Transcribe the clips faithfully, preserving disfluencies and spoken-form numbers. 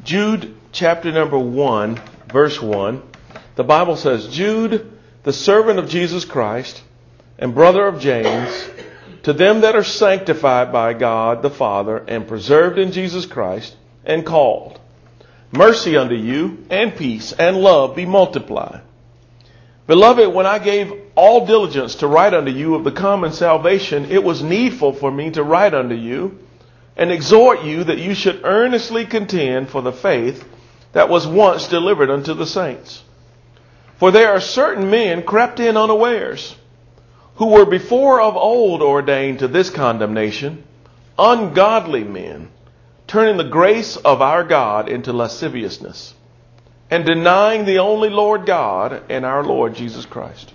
Jude chapter number one, verse one, the Bible says, Jude, the servant of Jesus Christ and brother of James, to them that are sanctified by God the Father and preserved in Jesus Christ and called, mercy unto you and peace and love be multiplied. Beloved, when I gave all diligence to write unto you of the common salvation, it was needful for me to write unto you and exhort you that you should earnestly contend for the faith that was once delivered unto the saints. For there are certain men crept in unawares, who were before of old ordained to this condemnation, ungodly men, turning the grace of our God into lasciviousness, and denying the only Lord God and our Lord Jesus Christ.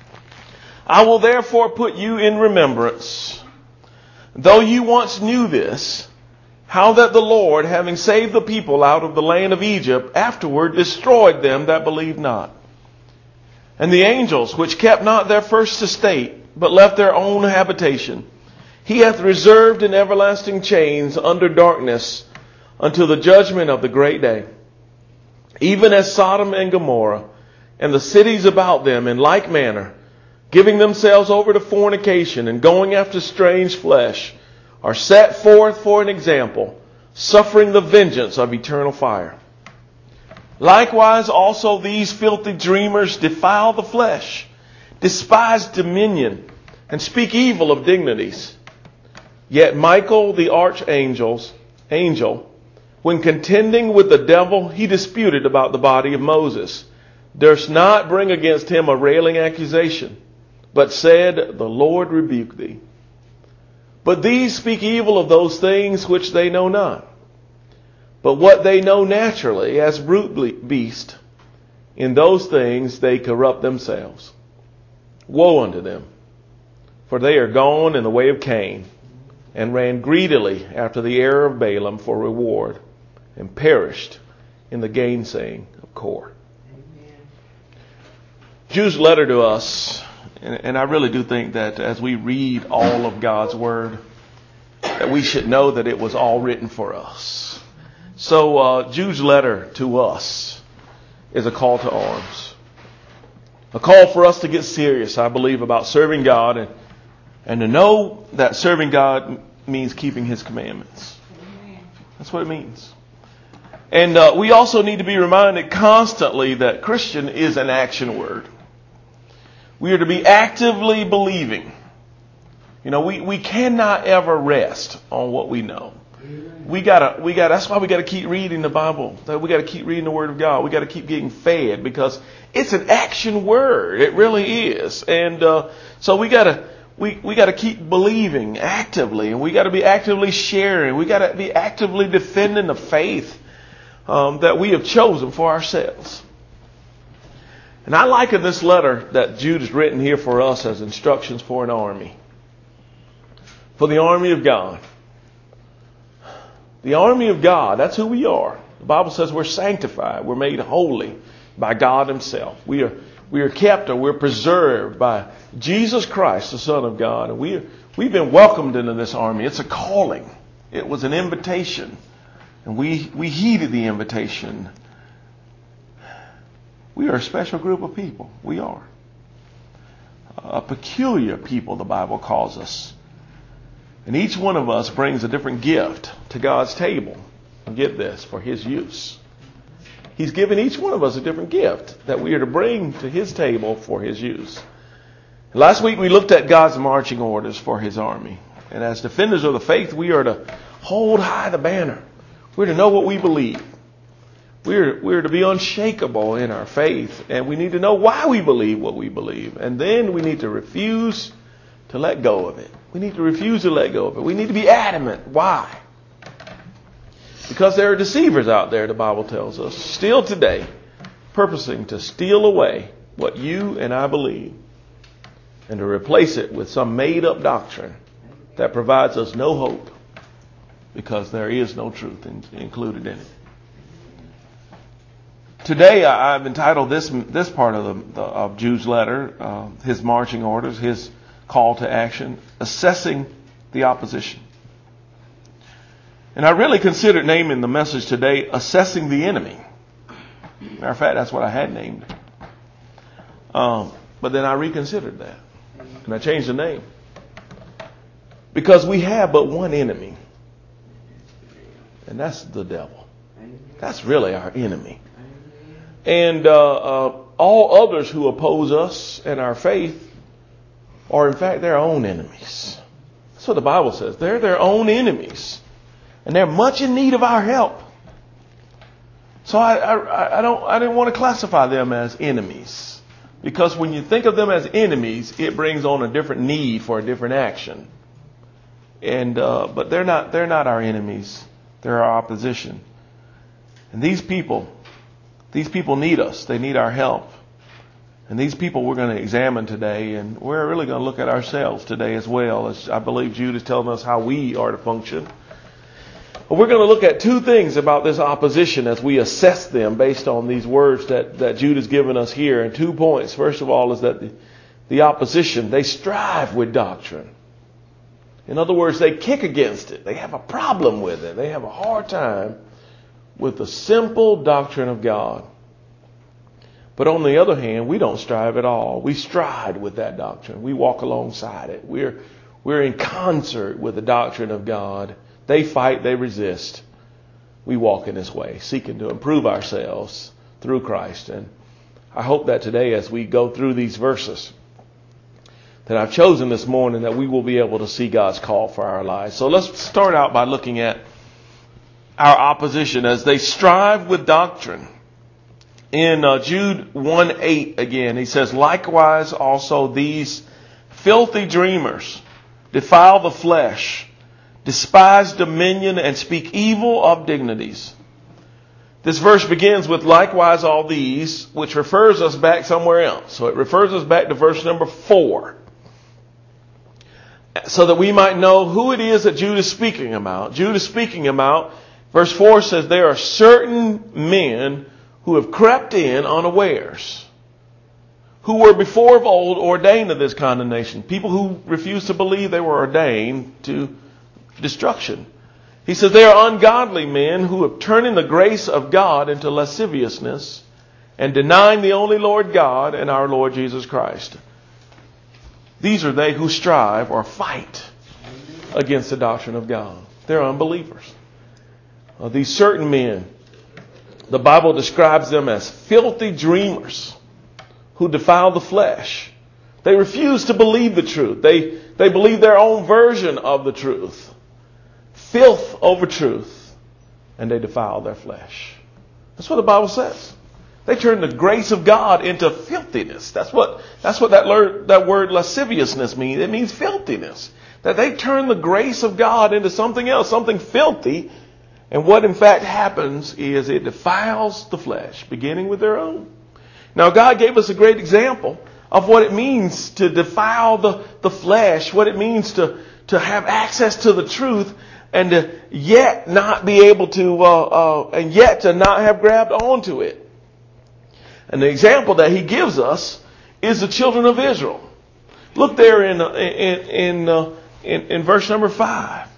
I will therefore put you in remembrance, though you once knew this, how that the Lord, having saved the people out of the land of Egypt, afterward destroyed them that believed not. And the angels, which kept not their first estate, but left their own habitation, he hath reserved in everlasting chains under darkness until the judgment of the great day. Even as Sodom and Gomorrah and the cities about them in like manner, giving themselves over to fornication and going after strange flesh, are set forth for an example, suffering the vengeance of eternal fire. Likewise also these filthy dreamers defile the flesh, despise dominion, and speak evil of dignities. Yet Michael the archangel, angel, when contending with the devil, he disputed about the body of Moses, durst not bring against him a railing accusation, but said, the Lord rebuke thee. But these speak evil of those things which they know not, but what they know naturally as brute beast, in those things they corrupt themselves. Woe unto them, for they are gone in the way of Cain, and ran greedily after the error of Balaam for reward, and perished in the gainsaying of Kor. Amen. Jude's letter to us, and, and I really do think that as we read all of God's Word, that we should know that it was all written for us. So uh, Jude's letter to us is a call to arms. A call for us to get serious, I believe, about serving God and, and to know that serving God means keeping His commandments. That's what it means. And uh, we also need to be reminded constantly that Christian is an action word. We are to be actively believing. You know, we, we cannot ever rest on what we know. We gotta, we gotta, that's why we gotta keep reading the Bible. We gotta keep reading the Word of God. We gotta keep getting fed because it's an action word. It really is. And, uh, so we gotta, we, we gotta keep believing actively, and we gotta be actively sharing. We gotta be actively defending the faith, um, that we have chosen for ourselves. And I liken this letter that Jude has written here for us as instructions for an army. For the army of God. The army of God, that's who we are. The Bible says we're sanctified. We're made holy by God Himself. We are we are kept or we're preserved by Jesus Christ, the Son of God. And we are, we've been welcomed into this army. It's a calling. It was an invitation. And we, we heeded the invitation. We are a special group of people. We are. A peculiar people, the Bible calls us. And each one of us brings a different gift to God's table. And get this, for His use. He's given each one of us a different gift that we are to bring to His table for His use. Last week we looked at God's marching orders for His army. And as defenders of the faith, we are to hold high the banner. We're to know what we believe. We're, we're to be unshakable in our faith. And we need to know why we believe what we believe. And then we need to refuse to let go of it. We need to refuse to let go of it. We need to be adamant. Why? Because there are deceivers out there, the Bible tells us, still today, purposing to steal away what you and I believe and to replace it with some made-up doctrine that provides us no hope because there is no truth in, included in it. Today, I, I've entitled this this part of the, the of Jude's letter, uh, his marching orders, his call to action, assessing the opposition. And I really considered naming the message today, Assessing the Enemy. Matter of fact, that's what I had named. Um, but then I reconsidered that. And I changed the name. Because we have but one enemy. And that's the devil. That's really our enemy. And uh, uh, all others who oppose us and our faith are in fact their own enemies. That's what the Bible says. They're their own enemies. And they're much in need of our help. So I, I, I don't I didn't want to classify them as enemies. Because when you think of them as enemies, it brings on a different need for a different action. And uh, but they're not they're not our enemies. They're our opposition. And these people, these people need us. They need our help. And these people we're going to examine today, and we're really going to look at ourselves today as well. As I believe Jude is telling us how we are to function. But we're going to look at two things about this opposition as we assess them based on these words that, that Jude has given us here. And two points. First of all is that the, the opposition, they strive with doctrine. In other words, they kick against it. They have a problem with it. They have a hard time with the simple doctrine of God. But on the other hand, we don't strive at all. We stride with that doctrine. We walk alongside it. We're, we're in concert with the doctrine of God. They fight, they resist. We walk in this way, seeking to improve ourselves through Christ. And I hope that today, as we go through these verses that I've chosen this morning, that we will be able to see God's call for our lives. So let's start out by looking at our opposition as they strive with doctrine. In uh, Jude one eight again, he says, likewise also these filthy dreamers defile the flesh, despise dominion, and speak evil of dignities. This verse begins with likewise all these, which refers us back somewhere else. So it refers us back to verse number four. So that we might know who it is that Jude is speaking about. Jude is speaking about, verse four says, there are certain men who have crept in unawares, who were before of old ordained to this condemnation. People who refused to believe they were ordained to destruction. He says they are ungodly men who have turned the grace of God into lasciviousness and denying the only Lord God and our Lord Jesus Christ. These are they who strive or fight against the doctrine of God. They're unbelievers. Uh, these certain men, the Bible describes them as filthy dreamers who defile the flesh. They refuse to believe the truth. They, they believe their own version of the truth. Filth over truth. And they defile their flesh. That's what the Bible says. They turn the grace of God into filthiness. That's what, that's what that, word, that word lasciviousness means. It means filthiness. That they turn the grace of God into something else, something filthy. And what in fact happens is it defiles the flesh, beginning with their own. Now God gave us a great example of what it means to defile the, the flesh, what it means to, to have access to the truth, and to yet not be able to, uh, uh, and yet to not have grabbed onto it. And the example that he gives us is the children of Israel. Look there in, uh, in, in, uh, in, in verse number five.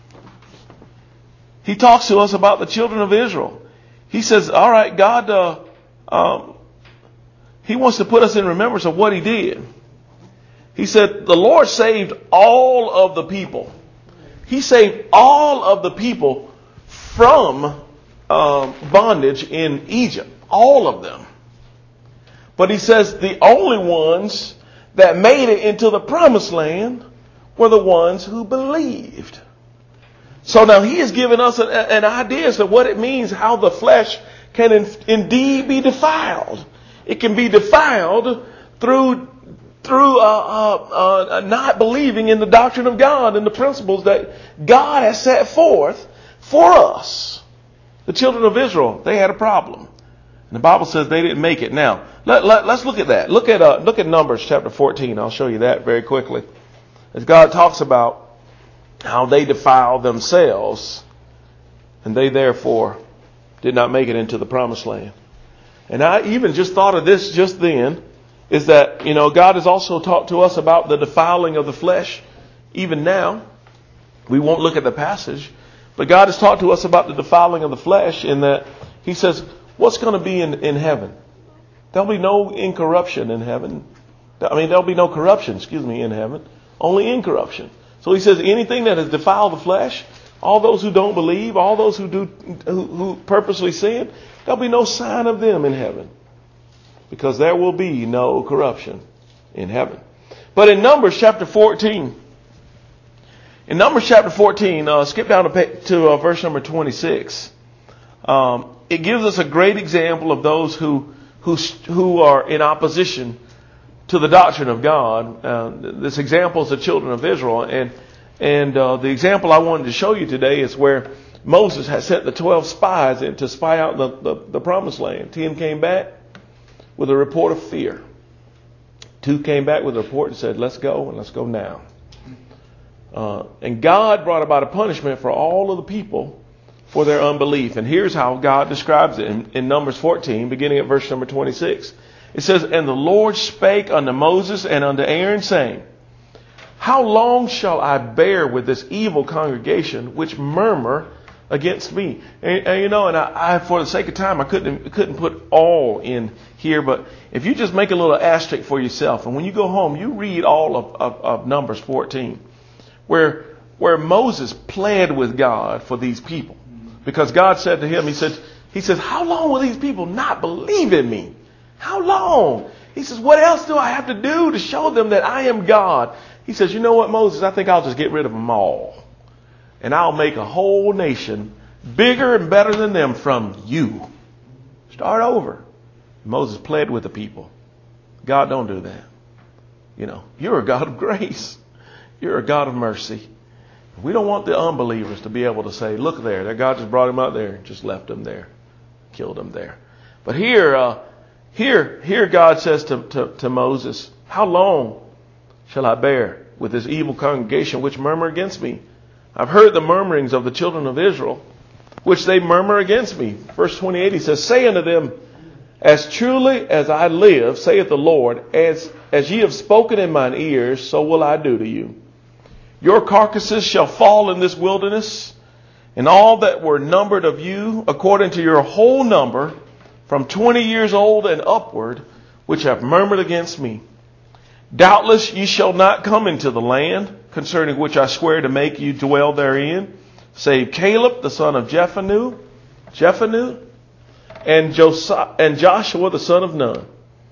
He talks to us about the children of Israel. He says, all right, God, uh, um, he wants to put us in remembrance of what he did. He said, the Lord saved all of the people. He saved all of the people from um, bondage in Egypt. All of them. But he says the only ones that made it into the promised land were the ones who believed. So now he has given us an, an idea as to what it means, how the flesh can in, indeed be defiled. It can be defiled through through uh, uh, uh, not believing in the doctrine of God and the principles that God has set forth for us. The children of Israel, they had a problem. And the Bible says they didn't make it. Now, let, let, let's look at that. Look at uh, look at Numbers chapter fourteen. I'll show you that very quickly. As God talks about how they defiled themselves, and they therefore did not make it into the promised land. And I even just thought of this just then, is that, you know, God has also talked to us about the defiling of the flesh even now. We won't look at the passage, But God has talked to us about the defiling of the flesh in that he says, what's going to be in, in heaven? There'll be no incorruption in heaven. I mean, there'll be no corruption, excuse me, in heaven. Only incorruption. So he says anything that has defiled the flesh, all those who don't believe, all those who do, who, who purposely sin, there'll be no sign of them in heaven. Because there will be no corruption in heaven. But in Numbers chapter fourteen, in Numbers chapter fourteen, uh, skip down to, pay, to uh, verse number twenty-six. Um, it gives us a great example of those who who who are in opposition to the doctrine of God. Uh, this example is the children of Israel, and and uh, the example I wanted to show you today is where Moses had sent the twelve spies in to spy out the, the, the promised land. Ten came back with a report of fear. Two came back with a report and said, let's go, and let's go now. Uh, and God brought about a punishment for all of the people for their unbelief. And here's how God describes it in, in Numbers fourteen, beginning at verse number twenty-six. It says, and the Lord spake unto Moses and unto Aaron, saying, how long shall I bear with this evil congregation which murmur against me? And, and you know, and I, I, for the sake of time, I couldn't couldn't put all in here, but if you just make a little asterisk for yourself, and when you go home, you read all of, of, of Numbers fourteen, where where Moses pled with God for these people, because God said to him, He said, He says, how long will these people not believe in me? How long? He says, what else do I have to do to show them that I am God? He says, you know what, Moses, I think I'll just get rid of them all. And I'll make a whole nation bigger and better than them from you. Start over. Moses pled with the people. God, don't do that. You know, you're a God of grace. You're a God of mercy. We don't want the unbelievers to be able to say, look there, that God just brought him out there and just left him there, killed him there. But here, uh, here, here God says to, to, to Moses, how long shall I bear with this evil congregation which murmur against me? I've heard the murmurings of the children of Israel, which they murmur against me. Verse twenty-eight, he says, say unto them, as truly as I live, saith the Lord, as, as ye have spoken in mine ears, so will I do to you. Your carcasses shall fall in this wilderness, and all that were numbered of you, according to your whole number, from twenty years old and upward, which have murmured against me. Doubtless ye shall not come into the land, concerning which I swear to make you dwell therein, save Caleb the son of Jephunneh, Jephunneh, and Josiah, and Joshua the son of Nun.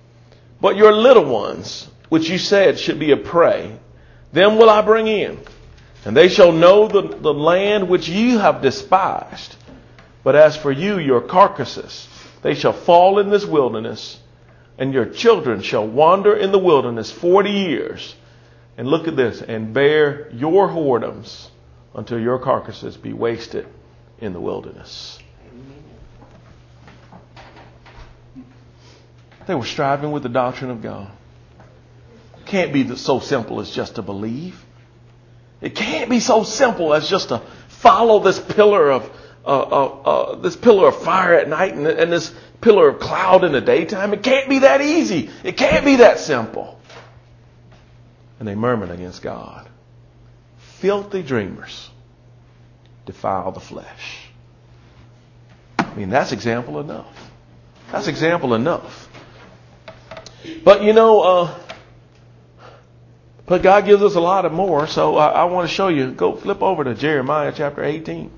But your little ones, which you said should be a prey, them will I bring in, and they shall know the, the land which ye have despised. But as for you, your carcasses, they shall fall in this wilderness, and your children shall wander in the wilderness forty years. And look at this, and bear your whoredoms until your carcasses be wasted in the wilderness. They were striving with the doctrine of God. It can't be so simple as just to believe. It can't be so simple as just to follow this pillar of uh, uh, uh, this pillar of fire at night and, and this pillar of cloud in the daytime. It can't be that easy. It can't be that simple. And they murmured against God. Filthy dreamers defile the flesh. I mean, that's example enough. That's example enough. But you know, uh, but God gives us a lot of more. So I, I want to show you. Go flip over to Jeremiah chapter eighteen.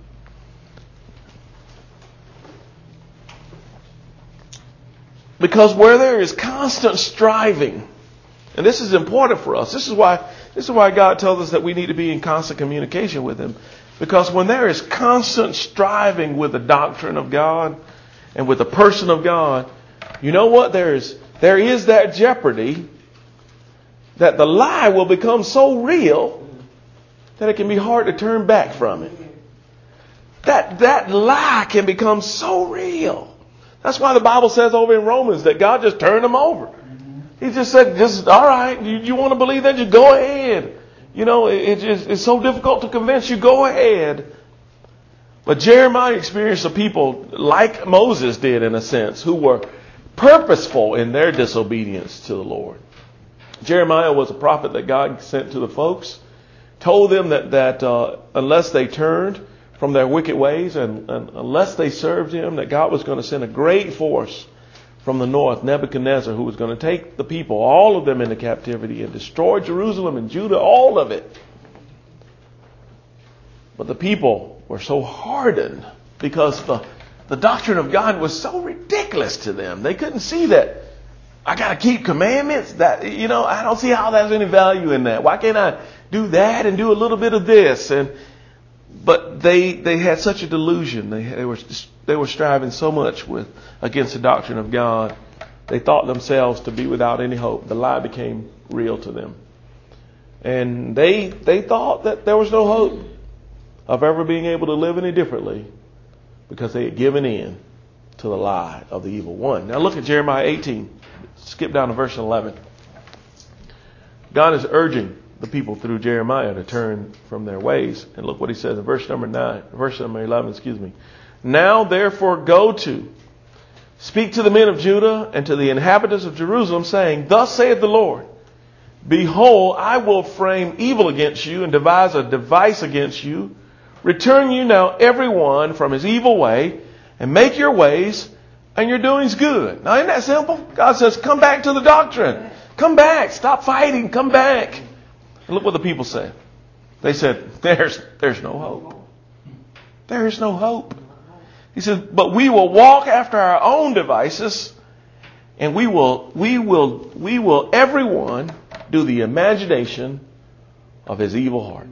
Because where there is constant striving, and this is important for us. This is why this is why God tells us that we need to be in constant communication with Him. Because when there is constant striving with the doctrine of God and with the person of God, you know what? There is there is that jeopardy that the lie will become so real that it can be hard to turn back from it. That that lie can become so real. That's why the Bible says over in Romans that God just turned them over. He just said, just, all right, you, you want to believe that? Just go ahead. You know, it, it just, it's so difficult to convince you. Go ahead. But Jeremiah experienced a people like Moses did, in a sense, who were purposeful in their disobedience to the Lord. Jeremiah was a prophet that God sent to the folks, told them that, that uh, unless they turned from their wicked ways, and, and unless they served him, that God was going to send a great force from the north, Nebuchadnezzar, who was going to take the people, all of them, into captivity and destroy Jerusalem and Judah, all of it. But the people were so hardened because the, the doctrine of God was so ridiculous to them. They couldn't see that I got to keep commandments. That, you know, I don't see how there's any value in that. Why can't I do that and do a little bit of this? And but they they had such a delusion. They, they were they were striving so much with against the doctrine of God. They thought themselves to be without any hope. The lie became real to them, and they they thought that there was no hope of ever being able to live any differently because they had given in to the lie of the evil one. Now look at Jeremiah eighteen. Skip down to verse eleven. God is urging the people through Jeremiah to turn from their ways. And look what he says in verse number nine, verse number eleven, excuse me. Now therefore go to, speak to the men of Judah and to the inhabitants of Jerusalem, saying, Thus saith the Lord, Behold, I will frame evil against you and devise a device against you. Return you now every one from his evil way, and make your ways and your doings good. Now isn't that simple? God says, come back to the doctrine. Come back. Stop fighting. Come back. And look what the people said. They said, there's, there's no hope. There is no hope. He says, but we will walk after our own devices, and we will, we will, we will everyone do the imagination of his evil heart.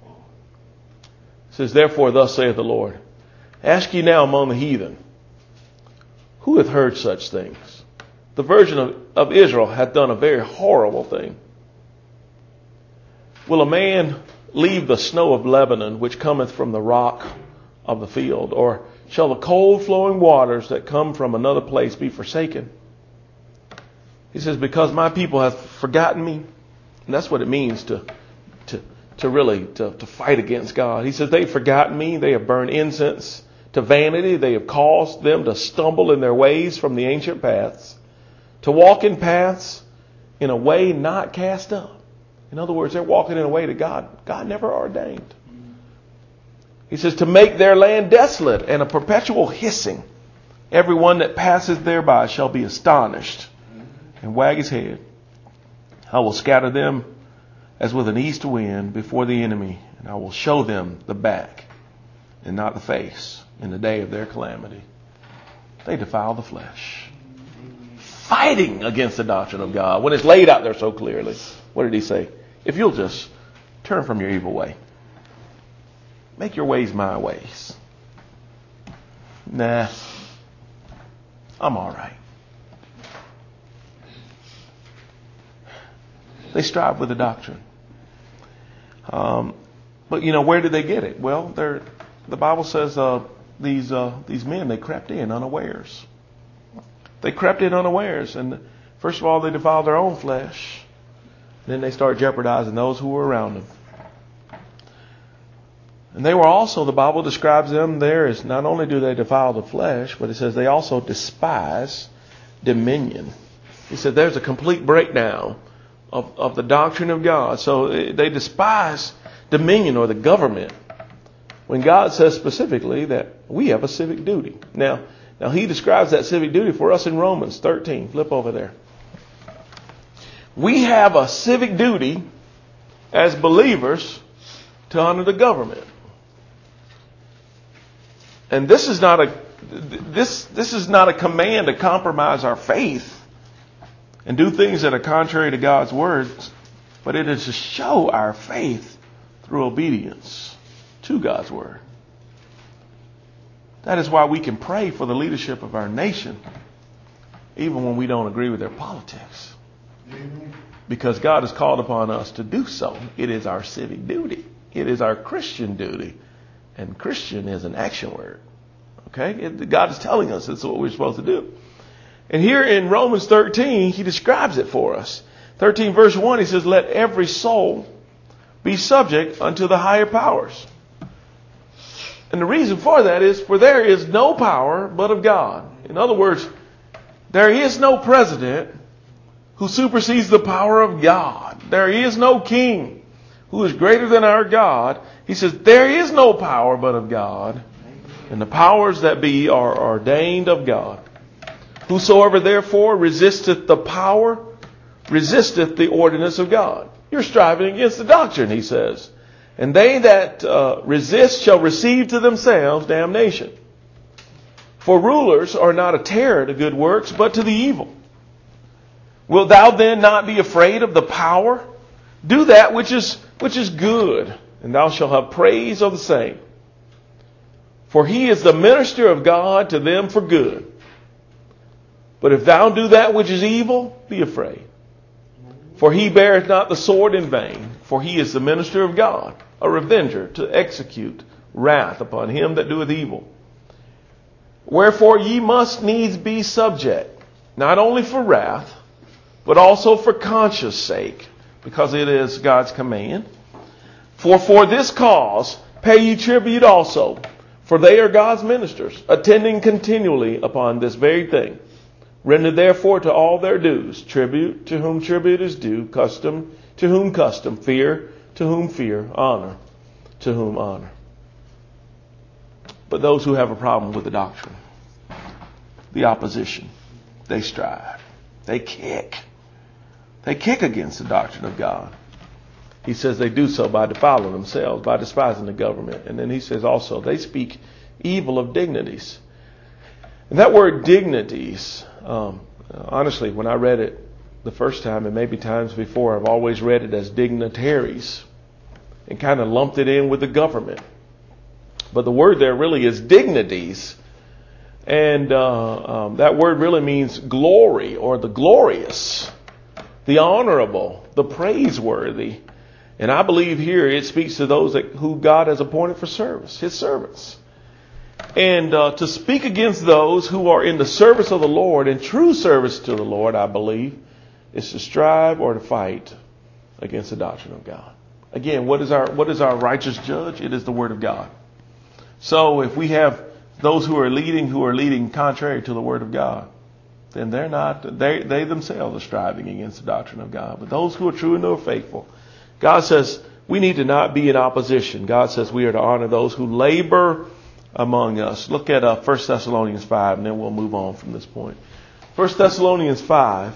It says, therefore, thus saith the Lord, ask ye now among the heathen, who hath heard such things? The virgin of, of Israel hath done a very horrible thing. Will a man leave the snow of Lebanon, which cometh from the rock of the field? Or shall the cold flowing waters that come from another place be forsaken? He says, because my people have forgotten me. And that's what it means to, to, to really, to, to fight against God. He says, they've forgotten me. They have burned incense to vanity. They have caused them to stumble in their ways from the ancient paths, to walk in paths in a way not cast up. In other words, they're walking in a way that God, God never ordained. He says, to make their land desolate and a perpetual hissing. Everyone that passes thereby shall be astonished and wag his head. I will scatter them as with an east wind before the enemy, and I will show them the back and not the face in the day of their calamity. They defile the flesh, fighting against the doctrine of God when it's laid out there so clearly. What did he say? If you'll just turn from your evil way, make your ways my ways. Nah, I'm all right. They strive with the doctrine. Um, but, you know, where did they get it? Well, they're, the Bible says uh, these uh, these men, they crept in unawares. They crept in unawares. And first of all, they defiled their own flesh. Then they start jeopardizing those who were around them. And they were also, the Bible describes them there as not only do they defile the flesh, but it says they also despise dominion. He said there's a complete breakdown of, of the doctrine of God. So they despise dominion or the government, when God says specifically that we have a civic duty. Now, now he describes that civic duty for us in Romans thirteen. Flip over there. We have a civic duty as believers to honor the government. And this is not a this this is not a command to compromise our faith and do things that are contrary to God's words, but it is to show our faith through obedience to God's word. That is why we can pray for the leadership of our nation, even when we don't agree with their politics. Because God has called upon us to do so. It is our civic duty. It is our Christian duty. And Christian is an action word. Okay? It, God is telling us it's what we're supposed to do. And here in Romans thirteen, he describes it for us. thirteen verse one, he says, let every soul be subject unto the higher powers. And the reason for that is, for there is no power but of God. In other words, there is no president who supersedes the power of God. There is no king who is greater than our God. He says, there is no power but of God, and the powers that be are ordained of God. Whosoever therefore resisteth the power, resisteth the ordinance of God. You're striving against the doctrine, he says. And they that uh, resist shall receive to themselves damnation. For rulers are not a terror to good works, but to the evil. Wilt thou then not be afraid of the power? Do that which is which is good, and thou shalt have praise of the same. For he is the minister of God to them for good. But if thou do that which is evil, be afraid. For he beareth not the sword in vain, for he is the minister of God, a revenger to execute wrath upon him that doeth evil. Wherefore ye must needs be subject, not only for wrath, but also for conscience sake, because it is God's command. For for this cause pay ye tribute also, for they are God's ministers, attending continually upon this very thing. Render therefore to all their dues, tribute to whom tribute is due, custom to whom custom, fear to whom fear, honor to whom honor. But those who have a problem with the doctrine, the opposition, they strive, they kick. They kick against the doctrine of God. He says they do so by defiling themselves, by despising the government. And then he says also they speak evil of dignities. And that word dignities, um, honestly, when I read it the first time and maybe times before, I've always read it as dignitaries and kind of lumped it in with the government. But the word there really is dignities. And uh, um, that word really means glory or the glorious, the honorable, the praiseworthy. And I believe here it speaks to those that, who God has appointed for service, his servants. And uh, to speak against those who are in the service of the Lord, in true service to the Lord, I believe, is to strive or to fight against the doctrine of God. Again, what is our what is our righteous judge? It is the Word of God. So if we have those who are leading who are leading contrary to the Word of God, then they're not, they, they themselves are striving against the doctrine of God. But those who are true and who are faithful, God says we need to not be in opposition. God says we are to honor those who labor among us. Look at uh, First Thessalonians five, and then we'll move on from this point. First Thessalonians five.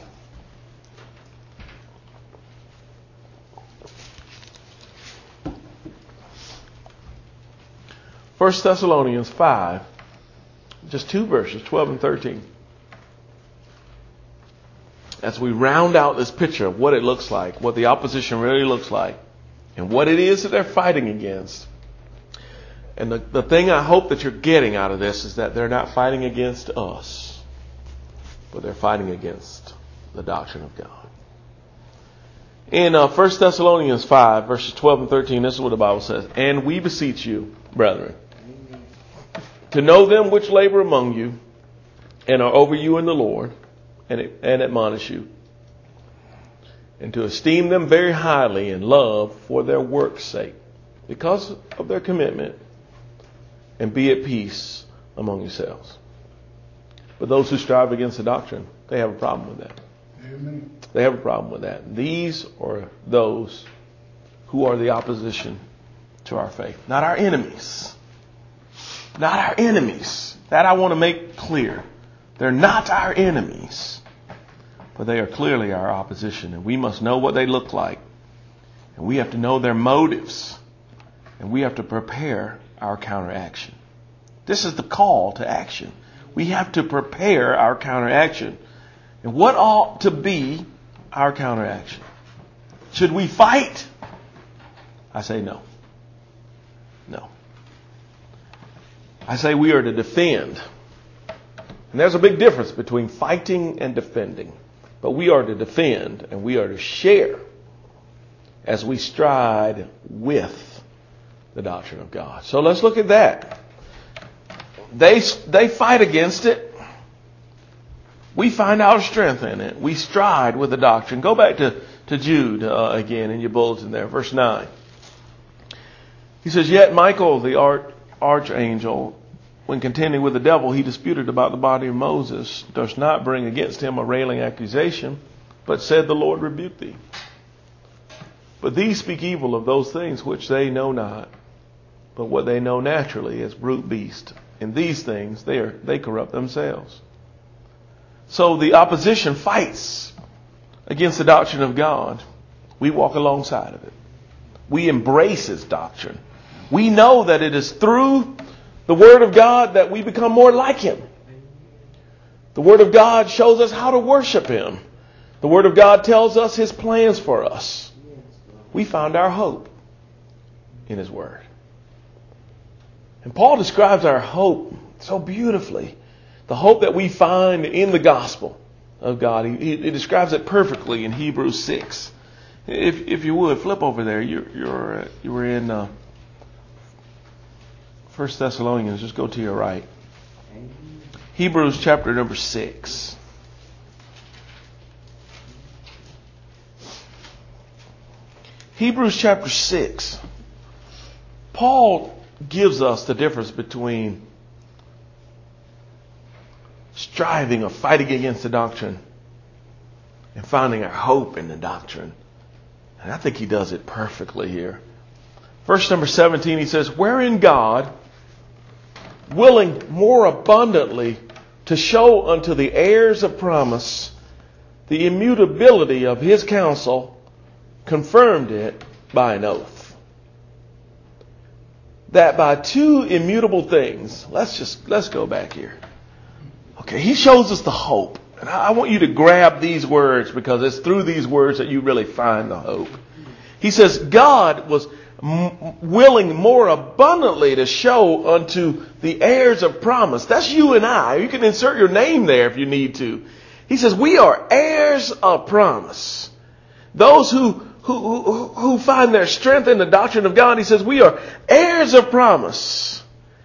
First Thessalonians five, just two verses, twelve and thirteen. As we round out this picture of what it looks like, what the opposition really looks like, and what it is that they're fighting against. And the, the thing I hope that you're getting out of this is that they're not fighting against us, but they're fighting against the doctrine of God. In uh, First Thessalonians five, verses twelve and thirteen, this is what the Bible says. And we beseech you, brethren, to know them which labor among you and are over you in the Lord, and, and admonish you, and to esteem them very highly in love for their work's sake, because of their commitment, and be at peace among yourselves. But those who strive against the doctrine, they have a problem with that. Amen. They have a problem with that. These are those who are the opposition to our faith, not our enemies. Not our enemies. That I want to make clear. They're not our enemies, but they are clearly our opposition, and we must know what they look like, and we have to know their motives, and we have to prepare our counteraction. This is the call to action. We have to prepare our counteraction. And what ought to be our counteraction? Should we fight? I say no. No. I say we are to defend. And there's a big difference between fighting and defending. But we are to defend and we are to share as we stride with the doctrine of God. So let's look at that. They, they fight against it. We find our strength in it. We stride with the doctrine. Go back to, to Jude uh, again in your bulletin there, verse nine. He says, Yet Michael, the arch, archangel, when contending with the devil, he disputed about the body of Moses, durst not bring against him a railing accusation, but said, The Lord rebuke thee. For these speak evil of those things which they know not, but what they know naturally as brute beast. In these things they are, they corrupt themselves. So the opposition fights against the doctrine of God. We walk alongside of it. We embrace His doctrine. We know that it is through the Word of God that we become more like Him. The Word of God shows us how to worship Him. The Word of God tells us His plans for us. We found our hope in His Word. And Paul describes our hope so beautifully. The hope that we find in the gospel of God. He, he describes it perfectly in Hebrews six. If if you would, flip over there. You're, you're, uh, you were in uh, First Thessalonians. Just go to your right. Hebrews chapter number six. Hebrews chapter six. Paul gives us the difference between striving or fighting against the doctrine and finding our hope in the doctrine. And I think he does it perfectly here. Verse number seventeen, he says, wherein God, willing more abundantly to show unto the heirs of promise the immutability of His counsel, confirmed it by an oath. That by two immutable things, let's just, let's go back here. Okay, he shows us the hope. And I want you to grab these words because it's through these words that you really find the hope. He says, God was m- willing more abundantly to show unto the heirs of promise. That's you and I. You can insert your name there if you need to. He says, we are heirs of promise. Those who Who, who, who find their strength in the doctrine of God. He says we are heirs of promise.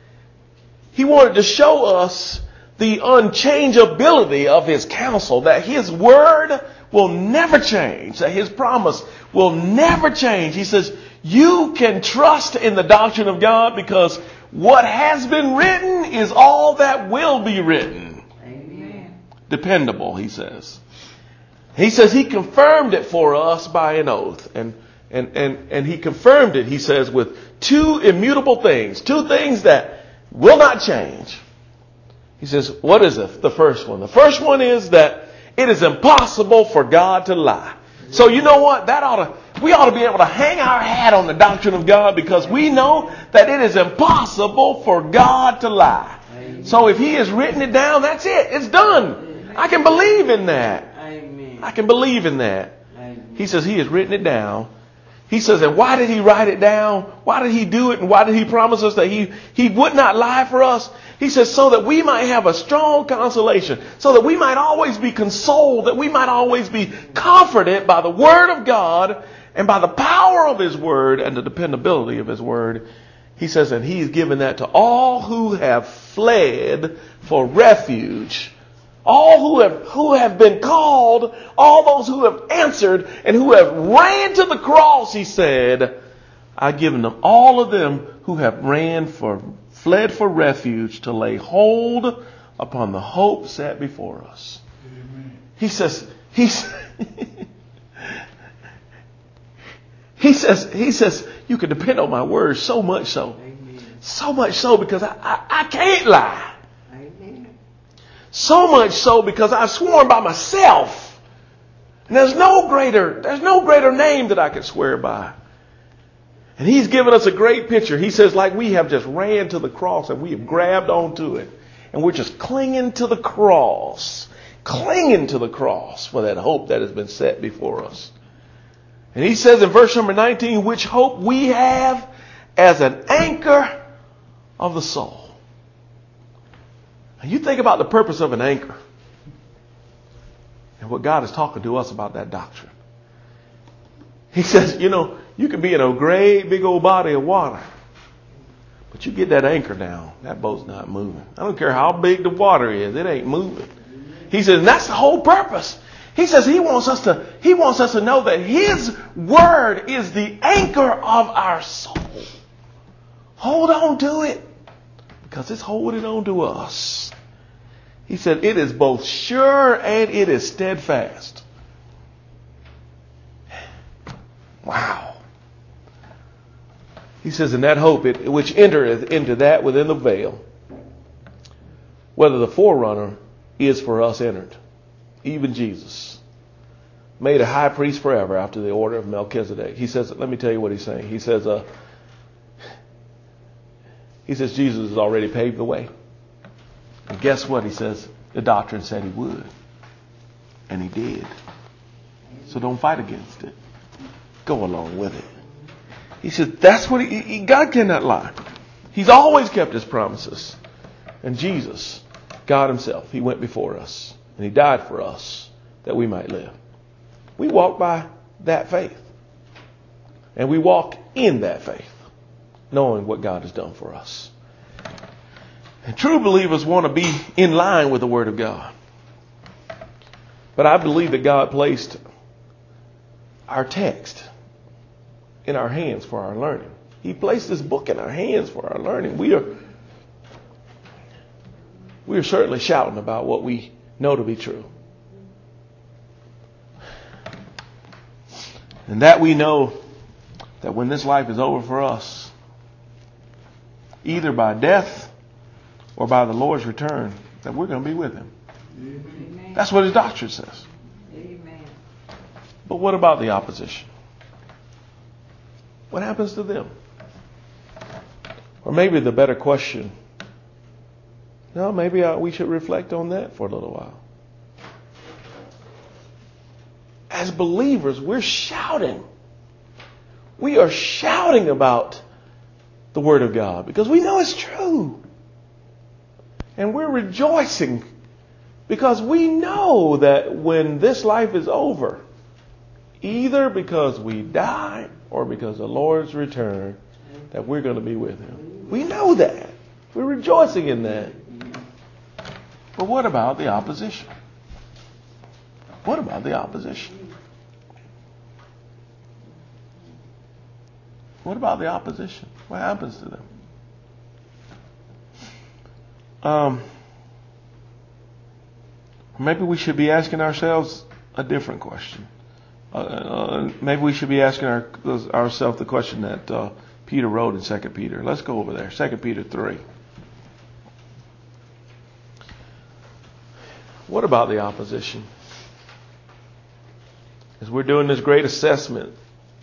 He wanted to show us the unchangeability of His counsel, that His word will never change, that His promise will never change. He says you can trust in the doctrine of God because what has been written is all that will be written. Amen. Dependable, he says. He says He confirmed it for us by an oath. And, and, and, and He confirmed it, he says, with two immutable things. Two things that will not change. He says, what is it? The first one. The first one is that it is impossible for God to lie. So you know what? That ought to, we ought to be able to hang our hat on the doctrine of God because we know that it is impossible for God to lie. So if He has written it down, that's it. It's done. I can believe in that. I can believe in that. He says He has written it down. He says, and why did He write it down? Why did He do it? And why did He promise us that He, He would not lie for us? He says, so that we might have a strong consolation, so that we might always be consoled, that we might always be comforted by the Word of God and by the power of His Word and the dependability of His Word. He says, and He's given that to all who have fled for refuge. All who have, who have been called, all those who have answered and who have ran to the cross, he said, I've given them, all of them who have ran for, fled for refuge to lay hold upon the hope set before us. Amen. He says, he's, he says, he says, you can depend on my word so much so, Amen. so much so because I, I, I can't lie. So much so because I've sworn by myself. And there's no greater, there's no greater name that I could swear by. And He's given us a great picture. He says like we have just ran to the cross and we have grabbed onto it. And we're just clinging to the cross. Clinging to the cross for that hope that has been set before us. And He says in verse number nineteen, which hope we have as an anchor of the soul. You think about the purpose of an anchor and what God is talking to us about that doctrine. He says, you know, you can be in a great big old body of water, but you get that anchor down, that boat's not moving. I don't care how big the water is, it ain't moving. He says, and that's the whole purpose. He says he wants us to, he wants us to know that His word is the anchor of our soul. Hold on to it. Because it's holding on to us. He said it is both sure and it is steadfast. Wow. He says, in that hope it, which entereth into that within the veil, whether the forerunner is for us entered, even Jesus, made a high priest forever after the order of Melchizedek. He says, let me tell you what he's saying. He says, uh, he says Jesus has already paved the way. And guess what? He says, the doctrine said he would. And he did. So don't fight against it. Go along with it. He said, that's what he, he, God cannot lie. He's always kept his promises. And Jesus, God himself, he went before us. And he died for us that we might live. We walk by that faith. And we walk in that faith, knowing what God has done for us. And true believers want to be in line with the Word of God. But I believe that God placed our text in our hands for our learning. He placed this book in our hands for our learning. We are, we are certainly shouting about what we know to be true. And that we know that when this life is over for us, either by death or by the Lord's return, that we're going to be with him. Amen. That's what his doctrine says. Amen. But what about the opposition? What happens to them? Or maybe the better question, no, maybe I, we should reflect on that for a little while. As believers, we're shouting. We are shouting about the Word of God because we know it's true. And we're rejoicing because we know that when this life is over, either because we die or because the Lord's return, that we're going to be with him. We know that. We're rejoicing in that. But what about the opposition? What about the opposition? What about the opposition? What happens to them? Um, maybe we should be asking ourselves a different question. Uh, uh, maybe we should be asking our, ourselves the question that uh, Peter wrote in Second Peter. Let's go over there. Second Peter three. What about the opposition? As we're doing this great assessment,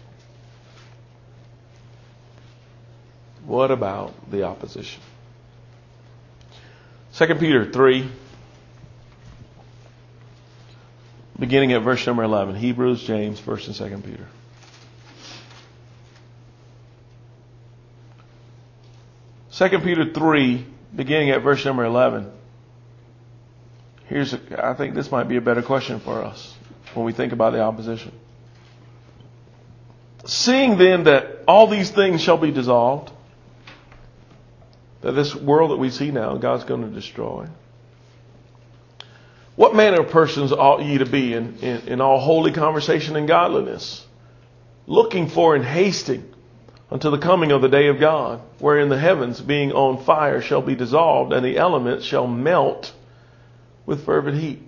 what about the opposition? Second Peter three, beginning at verse number eleven. Hebrews, James, First and Second Peter. Second Peter three, beginning at verse number eleven. Here's, a, I think this might be a better question for us when we think about the opposition. Seeing then that all these things shall be dissolved, that this world that we see now, God's going to destroy. What manner of persons ought ye to be in, in, in all holy conversation and godliness, looking for and hasting until the coming of the day of God, wherein the heavens being on fire shall be dissolved, and the elements shall melt with fervent heat.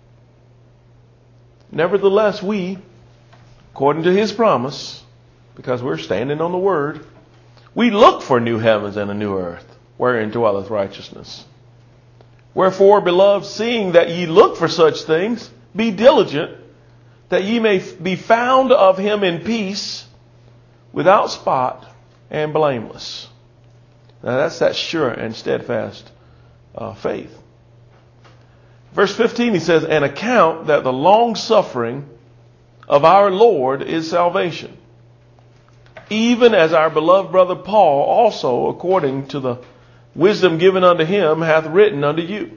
Nevertheless, we, according to his promise, because we're standing on the word, we look for new heavens and a new earth, wherein dwelleth righteousness. Wherefore, beloved, seeing that ye look for such things, be diligent, that ye may be found of him in peace, without spot and blameless. Now that's that sure and steadfast uh, faith. Verse fifteen, he says, and account that the long suffering of our Lord is salvation, even as our beloved brother Paul also, according to the wisdom given unto him, hath written unto you.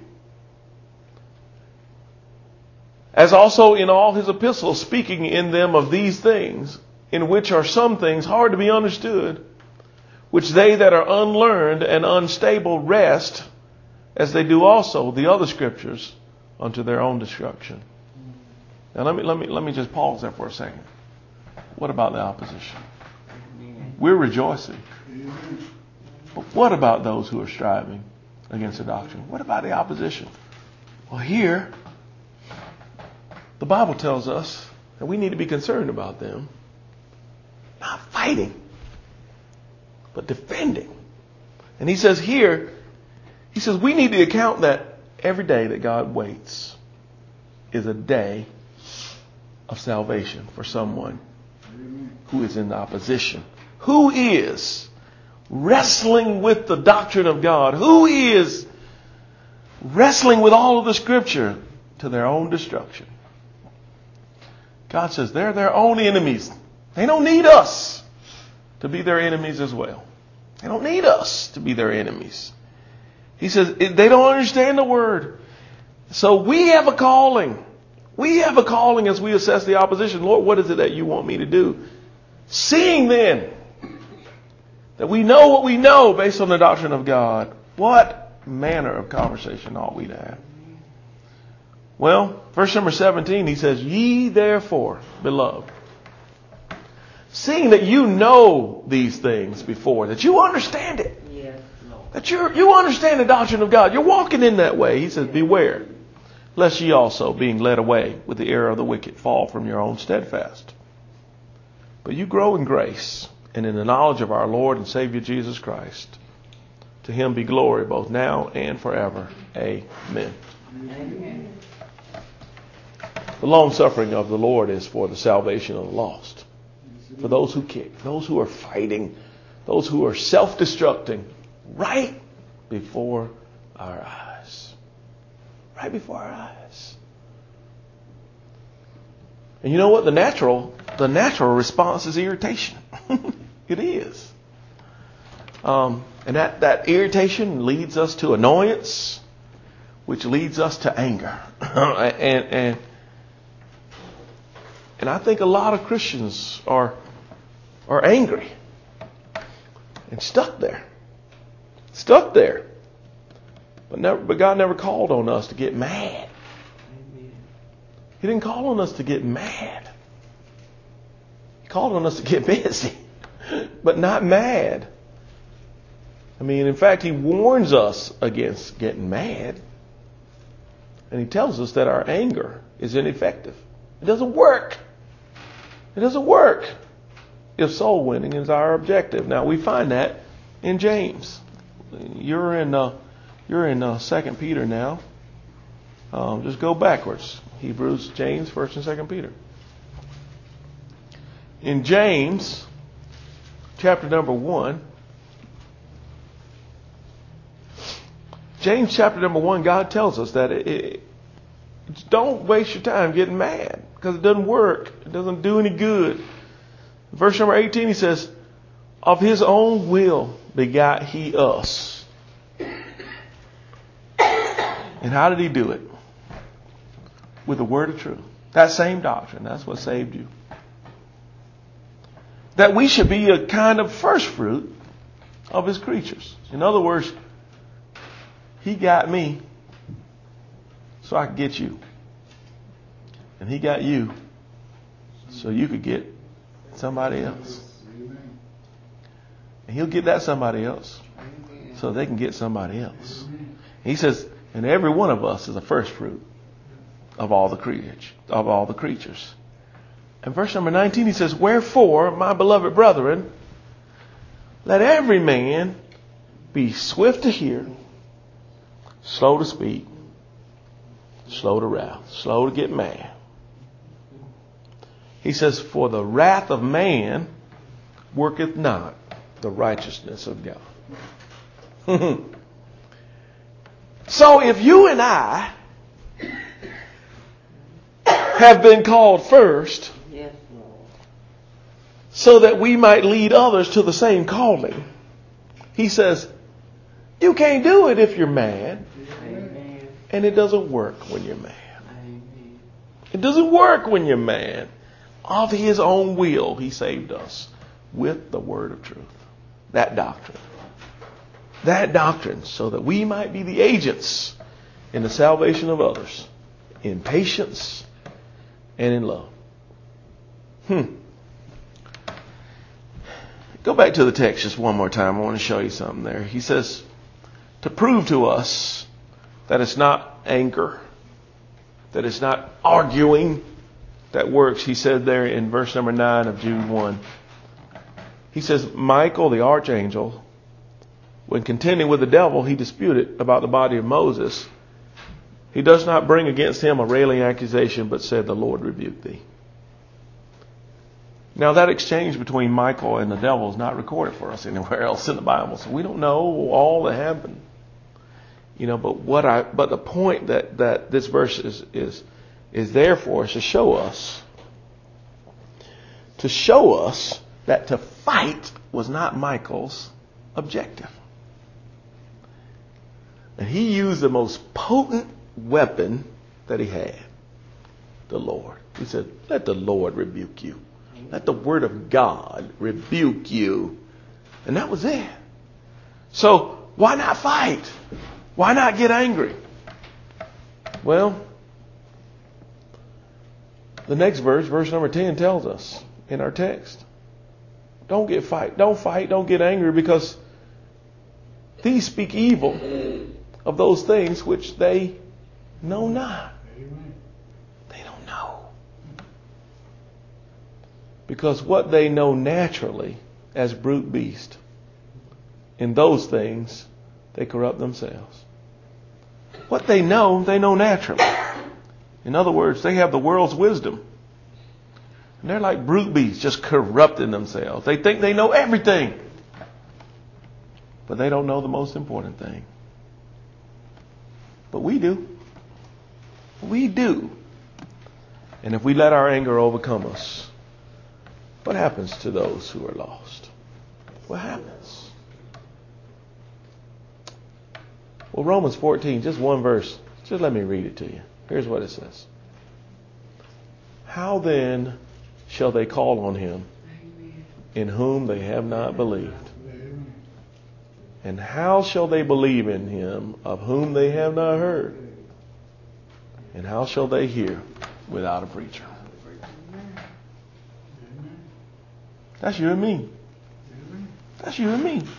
As also in all his epistles, speaking in them of these things, in which are some things hard to be understood, which they that are unlearned and unstable wrest, as they do also the other scriptures, unto their own destruction. Now let me let me let me just pause there for a second. What about the opposition? We're rejoicing. But what about those who are striving against the doctrine? What about the opposition? Well, here, the Bible tells us that we need to be concerned about them not fighting but defending. And he says here, he says we need to account that every day that God waits is a day of salvation for someone who is in opposition, who is wrestling with the doctrine of God, who is wrestling with all of the Scripture to their own destruction. God says they're their own enemies. They don't need us to be their enemies as well. They don't need us to be their enemies. He says they don't understand the word. So we have a calling. We have a calling as we assess the opposition. Lord, what is it that you want me to do? Seeing then that we know what we know based on the doctrine of God, what manner of conversation ought we to have? Well, verse number seventeen, he says, ye therefore, beloved, seeing that you know these things before, that you understand it, yes, that you you understand the doctrine of God, you're walking in that way. He says, beware, lest ye also, being led away with the error of the wicked, fall from your own steadfast. But you grow in grace and in the knowledge of our Lord and Savior Jesus Christ. To him be glory both now and forever. Amen. Amen. The long suffering of the Lord is for the salvation of the lost. For those who kick, those who are fighting, those who are self-destructing right before our eyes. Right before our eyes. And you know what? The natural, the natural response is irritation. It is. Um, and that, that irritation leads us to annoyance, which leads us to anger. and, and, and I think a lot of Christians are, are angry and stuck there. Stuck there. But never, but God never called on us to get mad. He didn't call on us to get mad. He called on us to get busy, but not mad. I mean, in fact, he warns us against getting mad. And he tells us that our anger is ineffective. It doesn't work. It doesn't work if soul winning is our objective. Now, we find that in James. You're in uh, you're in uh, Second Peter now. Um, just go backwards. Hebrews, James, First and Second Peter. In James, chapter number one, James chapter number one, God tells us that it, it, don't waste your time getting mad because it doesn't work. It doesn't do any good. Verse number eighteen, he says, of his own will begot he us. And how did he do it? With the word of truth. That same doctrine. That's what saved you. That we should be a kind of first fruit of his creatures. In other words, he got me so I could get you. And he got you so you could get somebody else. And he'll get that somebody else so they can get somebody else. He says, and every one of us is a first fruit of all the creatures, of all the creatures. And verse number nineteen, he says, wherefore, my beloved brethren, let every man be swift to hear, slow to speak, slow to wrath, slow to get mad. He says, for the wrath of man worketh not the righteousness of God. So if you and I have been called first, yes, so that we might lead others to the same calling, he says, you can't do it if you're mad. Amen. And it doesn't work when you're mad. Amen. It doesn't work when you're mad. Of his own will, he saved us with the word of truth. That doctrine. That doctrine, so that we might be the agents in the salvation of others, in patience and in love. Hmm. Go back to the text just one more time. I want to show you something there. He says, to prove to us that it's not anger, that it's not arguing that works, he said there in verse number nine of Jude one, He says, Michael, the archangel, when contending with the devil, he disputed about the body of Moses. He does not bring against him a railing accusation, but said, the Lord rebuke thee. Now that exchange between Michael and the devil is not recorded for us anywhere else in the Bible, so we don't know all that happened. You know, but what I but the point that, that this verse is is is there for us to show us to show us that to fight was not Michael's objective. And he used the most potent weapon that he had, the Lord. He said, let the Lord rebuke you. Let the word of God rebuke you. And that was it. So why not fight? Why not get angry? Well, the next verse, verse number ten, tells us in our text, don't get fight, don't fight, don't get angry, because these speak evil of those things which they know not. They don't know. Because what they know naturally as brute beast, in those things they corrupt themselves. What they know, they know naturally. In other words, they have the world's wisdom. And they're like brute beasts, just corrupting themselves. They think they know everything. But they don't know the most important thing. But we do. We do. And if we let our anger overcome us, what happens to those who are lost? What happens? Well, Romans fourteen, just one verse. Just let me read it to you. Here's what it says. How then shall they call on him in whom they have not believed? And how shall they believe in him of whom they have not heard? And how shall they hear without a preacher? That's you and me. That's you and me.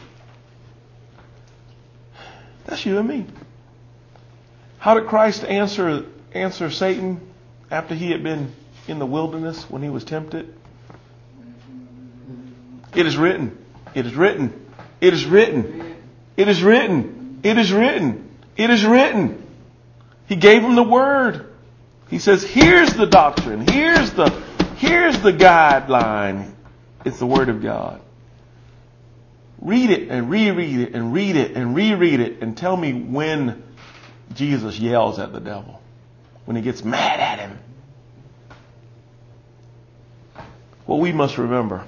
That's you and me. How did Christ answer answer Satan after he had been in the wilderness when he was tempted? It is written. It is written. It is written. It is written. It is written. It is written. He gave him the word. He says, here's the doctrine. Here's the, here's the guideline. It's the word of God. Read it and reread it and read it and reread it and tell me when Jesus yells at the devil, when he gets mad at him. What we must remember,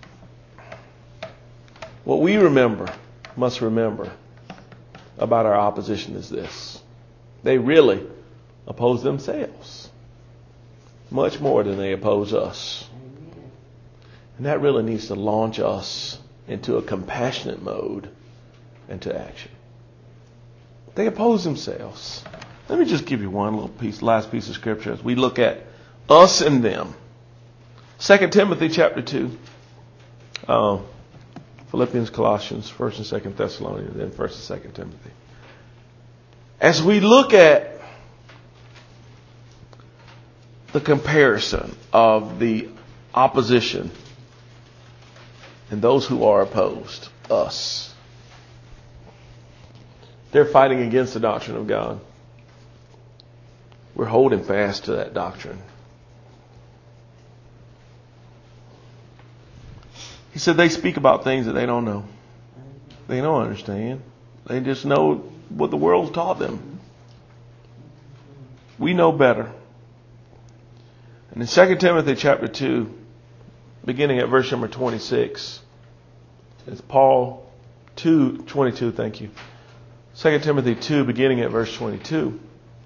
what we remember, must remember about our opposition is this. They really oppose themselves much more than they oppose us. And that really needs to launch us into a compassionate mode and to action. They oppose themselves. Let me just give you one little piece, last piece of scripture as we look at us and them. Second Timothy chapter two. Um, Philippians, Colossians, First and Second Thessalonians, then First and Second Timothy. As we look at the comparison of the opposition and those who are opposed, us. They're fighting against the doctrine of God. We're holding fast to that doctrine. He said they speak about things that they don't know. They don't understand. They just know what the world's taught them. We know better. And in Second Timothy chapter two, beginning at verse number twenty-six, it's Paul two twenty-two, thank you. Second Timothy two, beginning at verse twenty-two.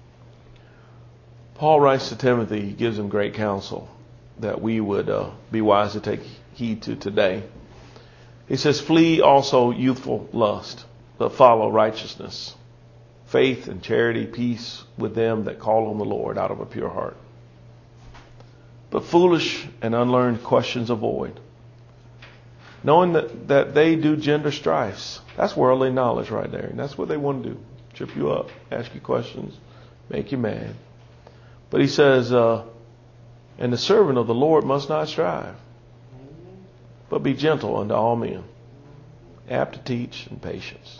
Paul writes to Timothy, he gives him great counsel that we would uh, be wise to take heed to today. He says, flee also youthful lust, but follow righteousness, faith and charity, peace with them that call on the Lord out of a pure heart. But foolish and unlearned questions avoid, knowing that, that they do gender strifes. That's worldly knowledge right there. And that's what they want to do. Trip you up, ask you questions, make you mad. But he says, uh, and the servant of the Lord must not strive, but be gentle unto all men, apt to teach, and patience.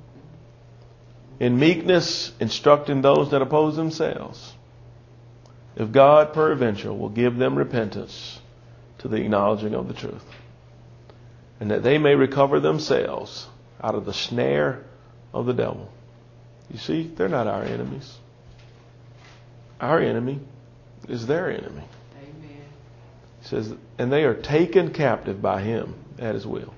In meekness, instructing those that oppose themselves, if God peradventure will give them repentance to the acknowledging of the truth, and that they may recover themselves out of the snare of the devil. You see, they're not our enemies. Our enemy is their enemy. Amen. He says, and they are taken captive by him at his will.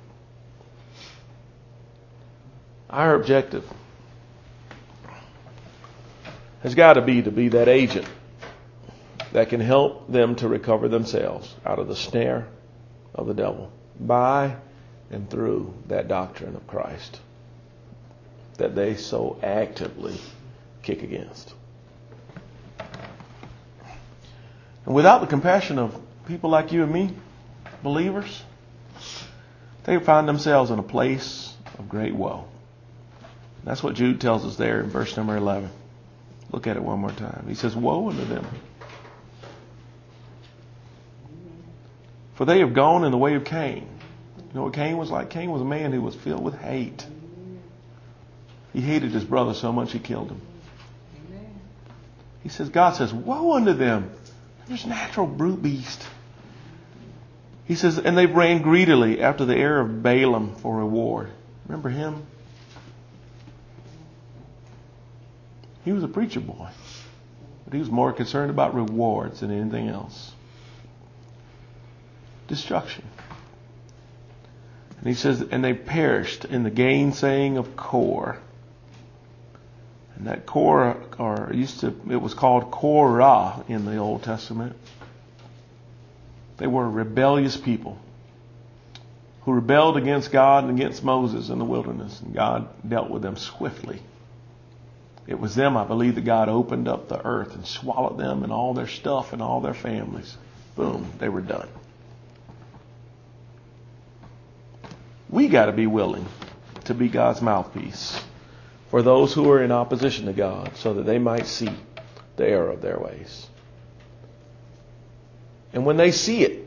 Our objective has got to be to be that agent that can help them to recover themselves out of the snare of the devil by and through that doctrine of Christ that they so actively kick against. And without the compassion of people like you and me, believers, they find themselves in a place of great woe. That's what Jude tells us there in verse number eleven. Look at it one more time. He says, woe unto them. For they have gone in the way of Cain. You know what Cain was like? Cain was a man who was filled with hate. He hated his brother so much he killed him. He says, God says, woe unto them. There's natural brute beast. He says, and they ran greedily after the heir of Balaam for reward. Remember him? He was a preacher boy. But he was more concerned about rewards than anything else. Destruction. And he says, and they perished in the gainsaying of Kor. And that Kor, or used to, it was called Korah in the Old Testament. They were a rebellious people who rebelled against God and against Moses in the wilderness. And God dealt with them swiftly. It was them, I believe, that God opened up the earth and swallowed them and all their stuff and all their families. Boom, they were done. We got to be willing to be God's mouthpiece for those who are in opposition to God so that they might see the error of their ways. And when they see it,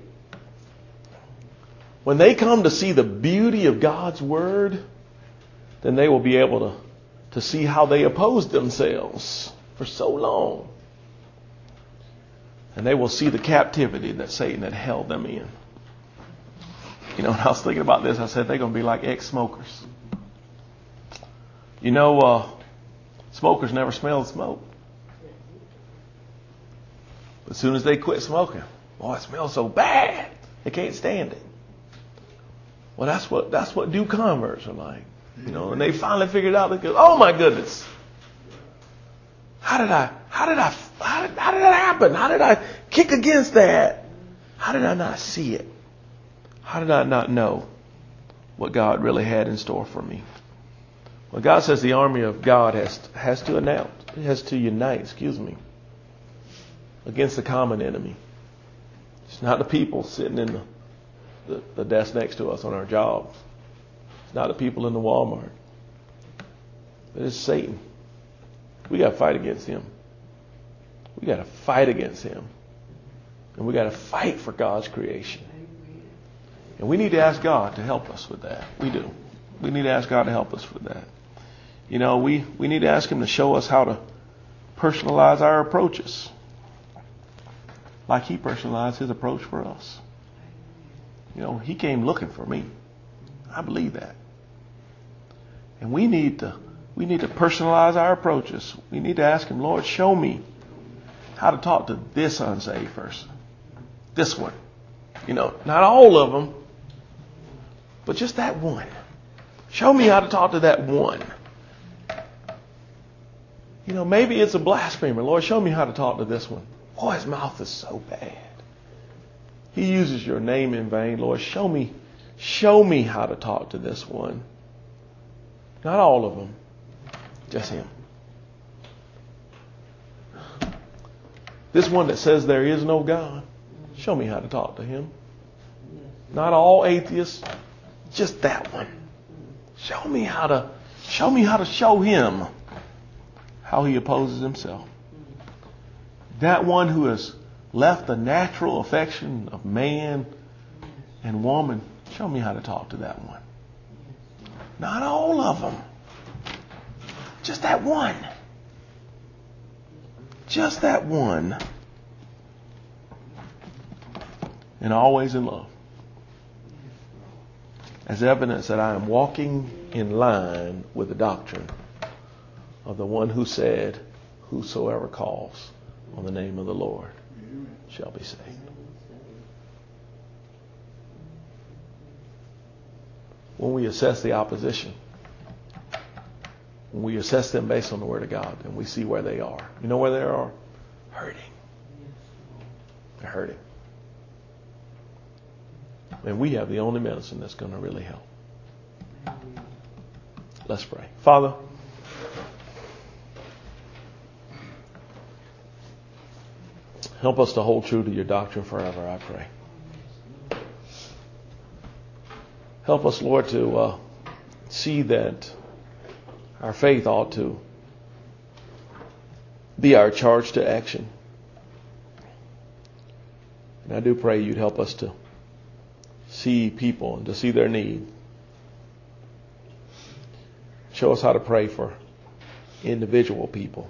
when they come to see the beauty of God's word, then they will be able to, to see how they opposed themselves for so long. And they will see the captivity that Satan had held them in. You know, when I was thinking about this, I said they're going to be like ex-smokers. You know, uh, smokers never smell smoke. But as soon as they quit smoking, boy, it smells so bad. They can't stand it. Well, that's what that's what new converts are like. You know, and they finally figured out, they go, oh my goodness. How did I, how did I, how did, how did that happen? How did I kick against that? How did I not see it? How did I not know what God really had in store for me? Well, God says the army of God has has to announce, has to unite, excuse me, against the common enemy. It's not the people sitting in the, the, the desk next to us on our jobs. It's not the people in the Walmart. But it's Satan. We got to fight against him. We got to fight against him. And we got to fight for God's creation. And we need to ask God to help us with that. We do. We need to ask God to help us with that. You know, we, we need to ask him to show us how to personalize our approaches. Like he personalized his approach for us. You know, he came looking for me. I believe that. And we need to we need to personalize our approaches. We need to ask him, Lord, show me how to talk to this unsaved person. This one. You know, not all of them, but just that one. Show me how to talk to that one. You know, maybe it's a blasphemer. Lord, show me how to talk to this one. Boy, his mouth is so bad. He uses your name in vain. Lord, show me, show me how to talk to this one. Not all of them, just him. This one that says there is no God, show me how to talk to him. Not all atheists, just that one. Show me how to, show me how to show him how he opposes himself. That one who has left the natural affection of man and woman Show me how to talk to that one. Not all of them. Just that one. Just that one. And always in love. As evidence that I am walking in line with the doctrine of the one who said, whosoever calls on the name of the Lord shall be saved. When we assess the opposition, when we assess them based on the Word of God, and we see where they are. You know where they are? Hurting. They're hurting. And we have the only medicine that's going to really help. Let's pray. Father, help us to hold true to your doctrine forever, I pray. Help us, Lord, to uh, see that our faith ought to be our charge to action. And I do pray you'd help us to see people and to see their need. Show us how to pray for individual people.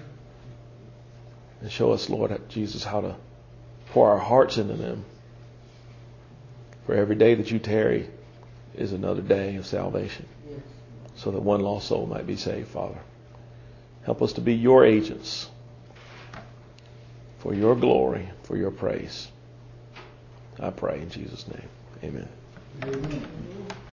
And show us, Lord Jesus, how to pour our hearts into them. For every day that you tarry is another day of salvation. Yes. So that one lost soul might be saved, Father. Help us to be your agents for your glory, for your praise. I pray in Jesus' name. Amen. Amen.